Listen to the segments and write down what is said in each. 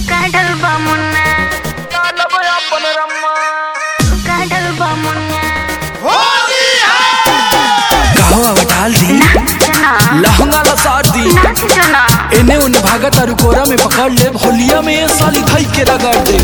काढल बा मुन्ना कालब अपन रम्मा काढल बा मुन्ना होली है कहवा बटाल दी जना लहंगा ला साथ दी नाच जना एने उन भागत तारू कोरा में पकड़ ले होलिया में ये साली धई के रगड़ दे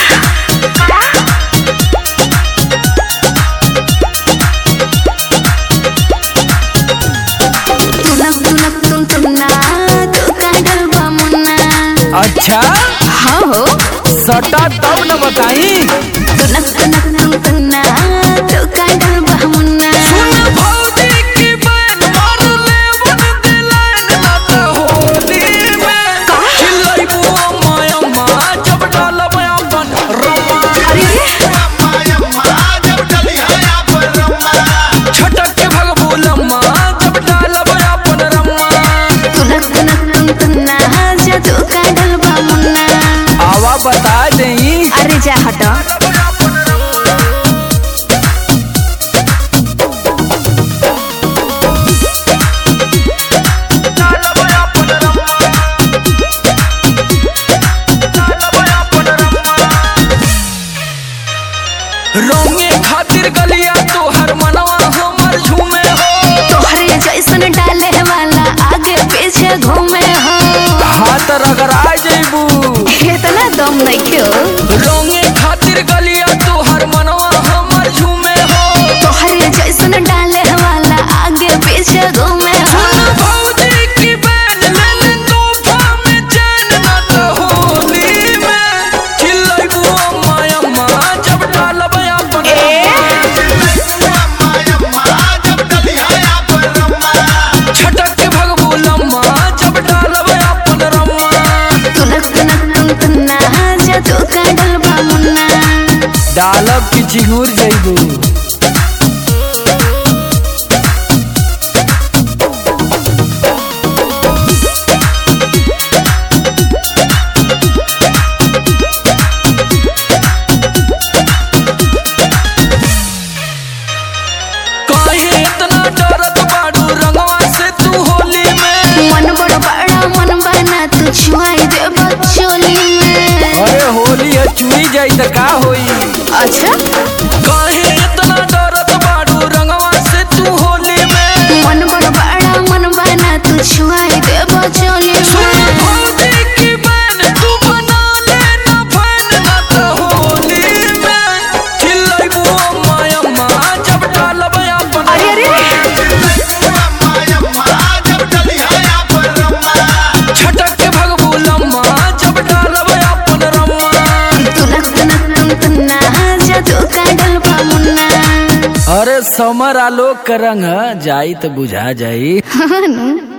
अच्छा हाँ हो सटा तब न बताई तुनक तुनक तुम तुन्ना तो काढल बा मुन्ना सुन भौजी की बहन मार ले बन दिलान ना तो होली में चिल्लाई बुआ अम्मा जब डालब अपन रम्मा अरे जब डली है अपन रम्मा छटक के भगबू लम्मा जब डालब अपन रम्मा तुनक तुनक तुम तुन्ना जादू काढल बा मुन्ना आवा बता देई अरे जा हटो रोंगे खातिर गलिया तोहर मनवा हमर झूमे हो तोहरे जैसन डाले वाला आगे पीछे घूमे हो हाथ रगड़ा जइबू इतना दम नहीं क्यों रोंगे खातिर गलिया तोहर मनवा हमर झूमे हो तोहरे जैसन डाले वाला आगे पीछे घूमे हो भौजी की बहन ले ले तोहफा में चैन ना तो होली में चिल्लाइबू अम्मा जब डालब अपन जब डली है अपन रम्मा छटक के भगबू लम्मा जब डालब अपन रम्मा तुनक तुनक तुम तुन्ना जादू काढल बा मुन्ना डालब की चिंगूर जइबू काहे इतना डरत बाड़ू रंगवा से तू होली में मन बड़ बड़ा मन बना तू छुआई दे बचोली में अरे होली है चुई जाई त का होई अच्छा काहे इतना डरत बाड़ू रंगवा से तू होली में मन बड़ बड़ा मन बना तू छुआई दे बचोली में भौजी की बहन तू बना लेना फैन ना तो होली में चिल्लाइबू अम्मा जब डालब अपन अरे जब डली है अपन रम्मा छटक के भगबू लम्मा जब डालब अपन रम्मा तुनक तुनक तुम तुन्ना जादू काढल बा मुन्ना अरे समर आलोक का रंग जाई तो बुझा जाई हाँ